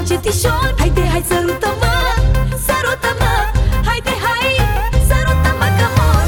încetișor. Haide, hai, sărută-mă, sărută-mă. Haide, hai, sărută-mă că mor.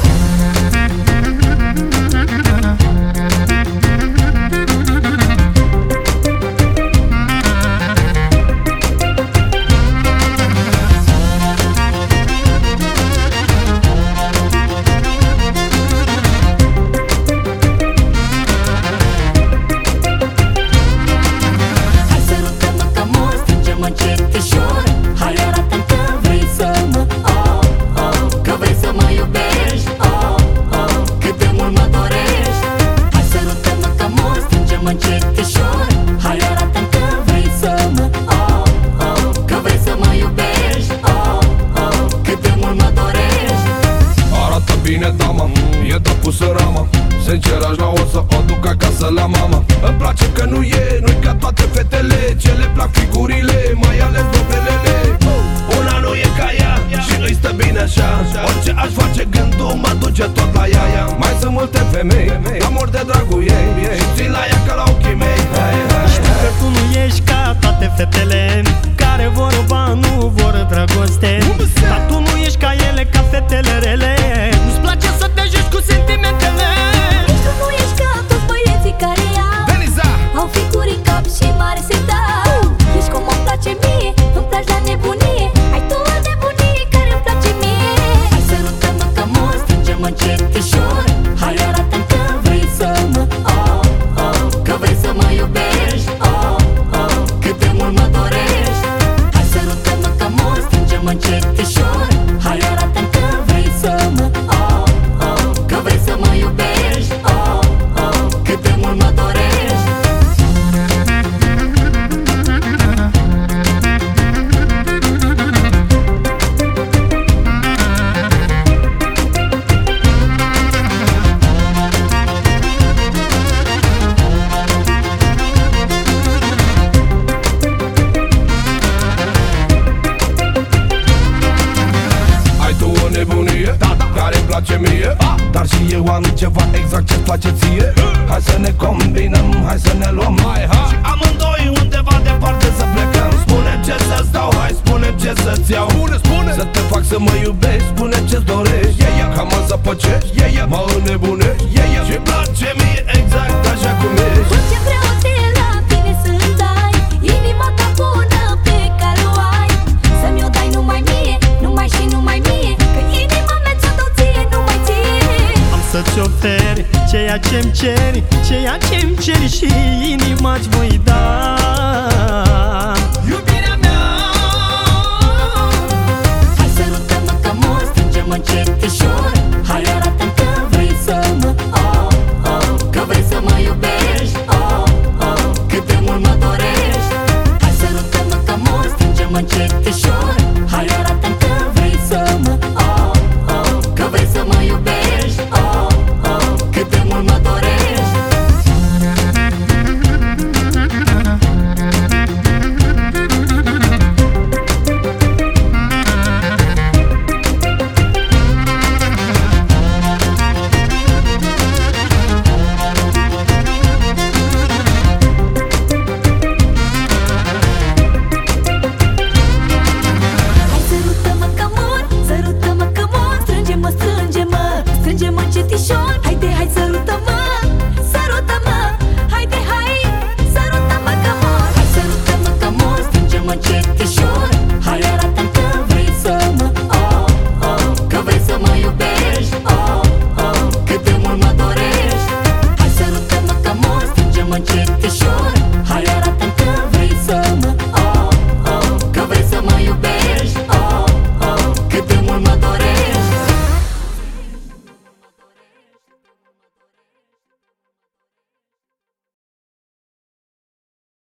Încetișor, hai arată-mi că vrei să mă, că vrei să mă iubești, cât de mult mă dorești. Hai sărută-mă că mor, strângem încetișor. Hai arată-mi că vrei să mă, că vrei să mă iubești, cât de mult mă dorești. Arată bine dama, e de pusă rama. Sincer aș la o să o duc acasă la mama. Îmi place că nu-i ca toate fetele. Ce le plac figurile, mai ales dovelele. Una nu e ca ea și îi stă bine așa. Orice aș face gândul mă duce tot la ea. Mai sunt multe femei, amor de dragul ei, și țin la ea ca la ochii mei. Știu că tu nu ești ca toate fetele care vor bani, nu vor dragoste. Dar tu nu ești ca ele, ca fetele rele. Nu-ți place să te joci cu sentimentele. Nici tu nu ești ca toți băieții care au figuri în cap și mare setau. Ești cum îmi place mie, îmi place la nebunie. Ai tu o nebunie care îmi place mie. Hai sărută-mă că mor, strângem încetișor. Hai arată-mi că vrei să mă, că vrei să mă iubești, cât de mult mă dorești. Hai sărută-mă că mor, strângem încetișor. Hai arată-mi că vrei să mă, că vrei să mă iubești, cât de mult mă dorești. Care-mi place mie, dar și eu am ceva exact ce-ți place ție. Hai să ne combinăm, hai să ne luăm, și amândoi undeva departe să plecăm. Spune ce să-ți dau, hai spune ce să-ți iau. Spune, să te fac să mă iubești, spune ce-ți dorești. Ca mă zăpăcești, mă înnebunești, și place mie exact așa cum ești. Tot ce vreau de la tine să-mi dai, inima ta bună pe care o ai. Să-mi o dai numai mie, numai și numai mie, că inima mea ți-o dau ție, numai ție. Am să-ți oferi ceea ce-mi ceri, ceea ce-mi ceri și inima-ți voi da. Iubirea mea. Hai sărută-mă că mor, strângem încetișor.